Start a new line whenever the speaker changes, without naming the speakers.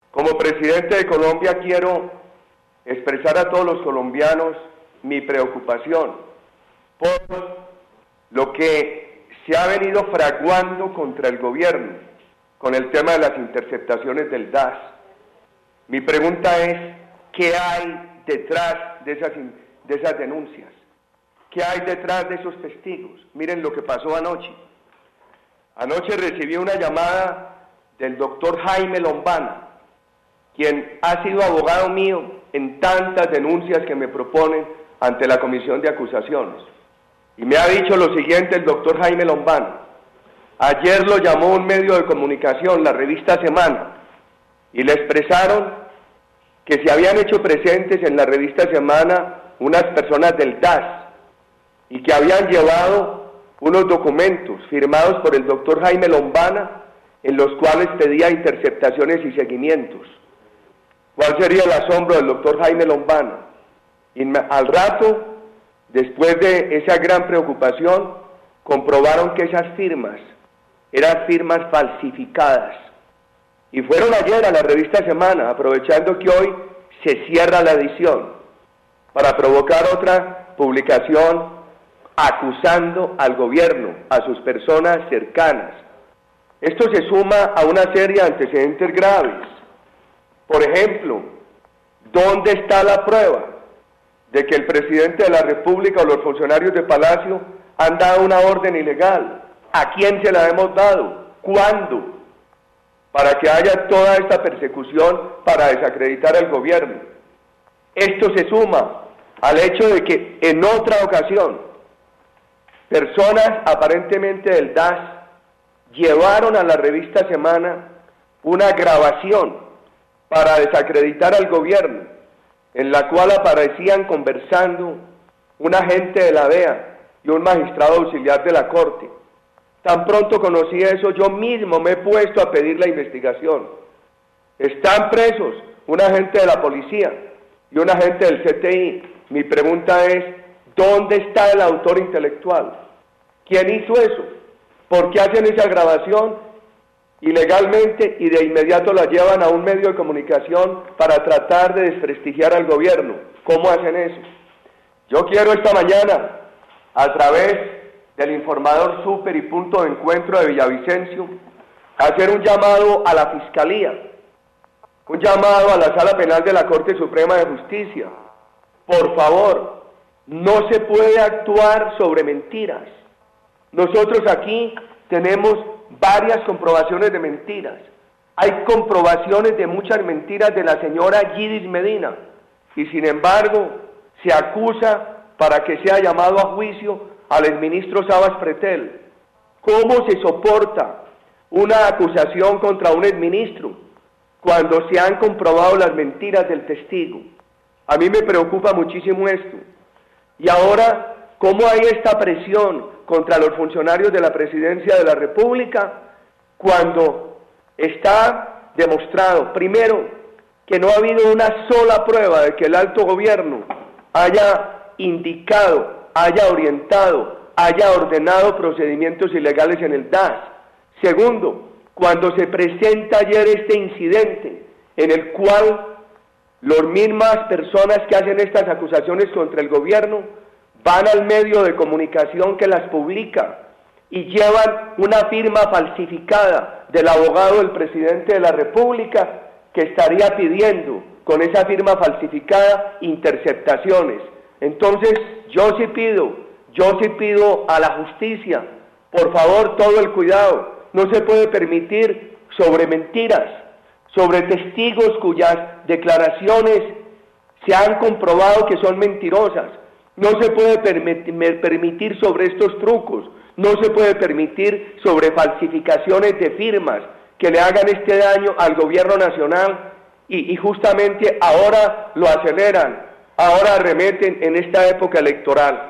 Como presidente de Colombia quiero expresar a todos los colombianos mi preocupación por lo que se ha venido fraguando contra el gobierno con el tema de las interceptaciones del DAS. Mi pregunta es, ¿qué hay detrás de esas denuncias? ¿Qué hay detrás de esos testigos? Miren lo que pasó anoche. Anoche recibí una llamada del doctor Jaime Lombana, quien ha sido abogado mío en tantas denuncias que me proponen ante la Comisión de Acusaciones. Y me ha dicho lo siguiente el doctor Jaime Lombana. Ayer lo llamó un medio de comunicación, la revista Semana, y le expresaron que se habían hecho presentes en la revista Semana unas personas del DAS y que habían llevado unos documentos firmados por el doctor Jaime Lombana en los cuales pedía interceptaciones y seguimientos. ¿Cuál sería el asombro del doctor Jaime Lombana? Y al rato, después de esa gran preocupación, comprobaron que esas firmas eran firmas falsificadas. Y fueron ayer a la revista Semana, aprovechando que hoy se cierra la edición, para provocar otra publicación acusando al gobierno, a sus personas cercanas. Esto se suma a una serie de antecedentes graves. Por ejemplo, ¿dónde está la prueba de que el presidente de la República o los funcionarios de Palacio han dado una orden ilegal? ¿A quién se la hemos dado? ¿Cuándo? Para que haya toda esta persecución para desacreditar al gobierno. Esto se suma al hecho de que en otra ocasión personas aparentemente del DAS llevaron a la revista Semana una grabación para desacreditar al gobierno, en la cual aparecían conversando un agente de la DEA y un magistrado auxiliar de la Corte. Tan pronto conocí eso, yo mismo me he puesto a pedir la investigación. Están presos un agente de la policía y un agente del CTI. Mi pregunta es, ¿dónde está el autor intelectual? ¿Quién hizo eso? ¿Por qué hacen esa grabación ilegalmente y de inmediato la llevan a un medio de comunicación para tratar de desprestigiar al gobierno? ¿Cómo hacen eso? Yo quiero esta mañana, a través del informador Súper y Punto de Encuentro de Villavicencio, hacer un llamado a la Fiscalía, un llamado a la Sala Penal de la Corte Suprema de Justicia. Por favor, no se puede actuar sobre mentiras. Nosotros aquí tenemos varias comprobaciones de mentiras. Hay comprobaciones de muchas mentiras de la señora Yidis Medina y sin embargo se acusa para que sea llamado a juicio al exministro Sabas Pretel. ¿Cómo se soporta una acusación contra un exministro cuando se han comprobado las mentiras del testigo? A mí me preocupa muchísimo esto. Y ahora, ¿cómo hay esta presión contra los funcionarios de la Presidencia de la República cuando está demostrado, primero, que no ha habido una sola prueba de que el alto gobierno haya indicado, haya orientado, haya ordenado procedimientos ilegales en el DAS? Segundo, cuando se presenta ayer este incidente en el cual las mismas personas que hacen estas acusaciones contra el gobierno van al medio de comunicación que las publica y llevan una firma falsificada del abogado del presidente de la República que estaría pidiendo con esa firma falsificada interceptaciones. Entonces yo sí pido a la justicia, por favor, todo el cuidado. No se puede permitir sobre mentiras, sobre testigos cuyas declaraciones se han comprobado que son mentirosas. No se puede permitir sobre estos trucos, no se puede permitir sobre falsificaciones de firmas que le hagan este daño al gobierno nacional y justamente ahora lo aceleran, ahora arremeten en esta época electoral.